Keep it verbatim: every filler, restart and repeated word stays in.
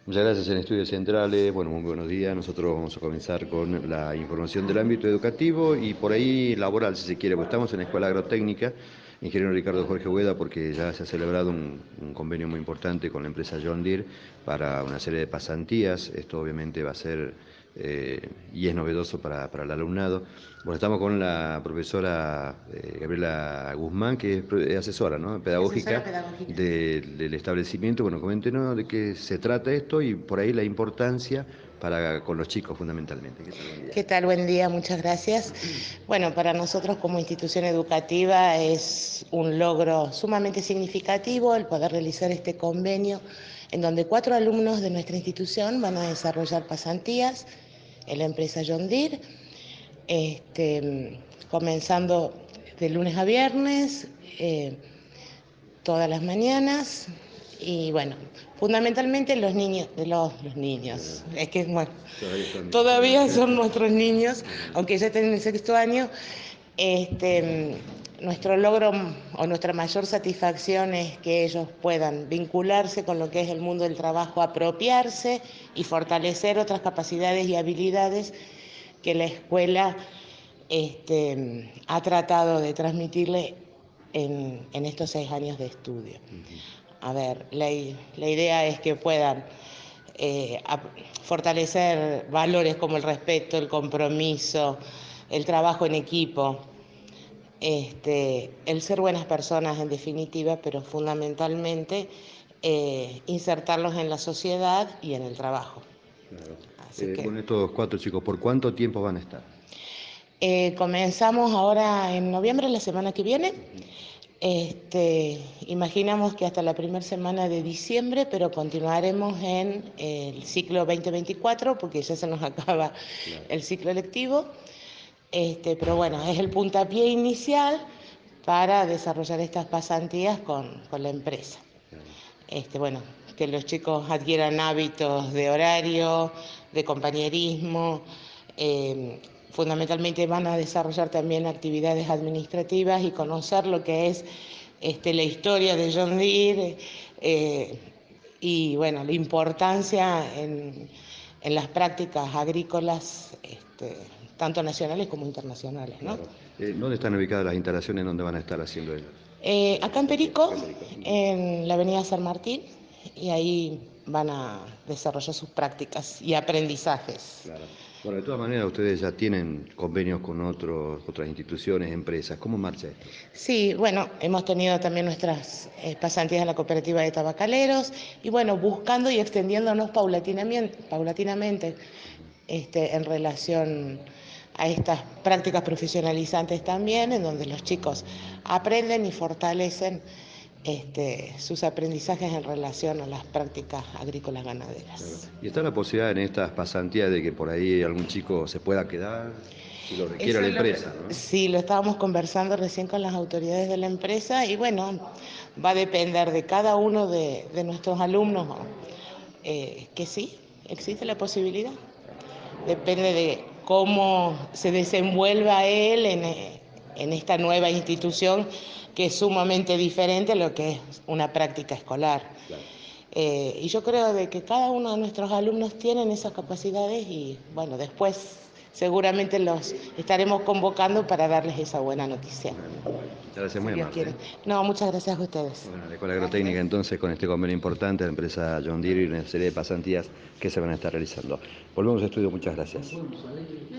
Muchas gracias en Estudios Centrales. Bueno, muy buenos días. Nosotros vamos a comenzar con la información del ámbito educativo y por ahí laboral, si se quiere, porque estamos en la Escuela Agrotécnica, Ingeniero Ricardo Jorge Hueda, porque ya se ha celebrado un, un convenio muy importante con la empresa John Deere para una serie de pasantías. Esto obviamente va a ser eh, y es novedoso para, para el alumnado. Bueno, estamos con la profesora eh, Gabriela Guzmán, que es, es asesora, ¿no?, Asesora pedagógica pedagógica. de- del establecimiento. Bueno, coméntenos de qué se trata esto y por ahí la importancia para con los chicos fundamentalmente. ¿Qué tal? Buen día. ¿Qué tal? Buen día, muchas gracias. Bueno, para nosotros como institución educativa es un logro sumamente significativo el poder realizar este convenio en donde cuatro alumnos de nuestra institución van a desarrollar pasantías en la empresa John Deere, este, comenzando de lunes a viernes, eh, todas las mañanas. Y bueno, fundamentalmente los niños, de los, los niños, es que bueno, Todavía son, todavía son son- nuestros niños, aunque ya estén en el sexto año. Este, nuestro logro o nuestra mayor satisfacción es que ellos puedan vincularse con lo que es el mundo del trabajo, apropiarse y fortalecer otras capacidades y habilidades que la escuela este, ha tratado de transmitirle en, en estos seis años de estudio. A ver, la, la idea es que puedan eh, a, fortalecer valores como el respeto, el compromiso, el trabajo en equipo, este, el ser buenas personas en definitiva, pero fundamentalmente eh, insertarlos en la sociedad y en el trabajo. Claro. Así Eh, que bueno, estos cuatro chicos, ¿por cuánto tiempo van a estar? eh, comenzamos ahora en noviembre, la semana que viene. Este, imaginamos que hasta la primera semana de diciembre, pero continuaremos en el ciclo veinte veinticuatro porque ya se nos acaba Claro. el ciclo lectivo. Este, pero bueno, es el puntapié inicial para desarrollar estas pasantías con, con la empresa. Claro. Este, bueno, que los chicos adquieran hábitos de horario, de compañerismo. Eh, fundamentalmente van a desarrollar también actividades administrativas y conocer lo que es este, la historia de John Deere eh, y bueno, la importancia en, en las prácticas agrícolas, este, tanto nacionales como internacionales, ¿no? Claro. Eh, ¿dónde están ubicadas las instalaciones donde van a estar haciendo ellos? Eh, acá en Perico, Acá en Perico. Ujú. en la avenida San Martín, y ahí van a desarrollar sus prácticas y aprendizajes. Claro. Bueno, de todas maneras, ustedes ya tienen convenios con otros, otras instituciones, empresas. ¿Cómo marcha esto? Sí, bueno, hemos tenido también nuestras eh, pasantías en la cooperativa de tabacaleros y bueno, buscando y extendiéndonos paulatinamente, paulatinamente este, en relación a estas prácticas profesionalizantes también, en donde los chicos aprenden y fortalecen este, sus aprendizajes en relación a las prácticas agrícolas Claro. ganaderas. ¿Y está la posibilidad en estas pasantías de que por ahí algún chico se pueda quedar, si lo requiere Eso la es lo que, empresa, ¿no? sí, lo estábamos conversando recién con las autoridades de la empresa y bueno, va a depender de cada uno de, de nuestros alumnos eh, que sí, existe la posibilidad. Depende de cómo se desenvuelva él en, en esta nueva institución que es sumamente diferente a lo que es una práctica escolar. Claro. Eh, y yo creo de que cada uno de nuestros alumnos tienen esas capacidades y bueno, después seguramente los estaremos convocando para darles esa buena noticia, Bueno, bueno, muchas gracias, si muy Dios amable. quiere. ¿Eh? No, muchas gracias a ustedes. Bueno, la Escuela Agrotécnica entonces con este convenio importante, la empresa John Deere y una serie de pasantías que se van a estar realizando. Volvemos a estudio, muchas gracias.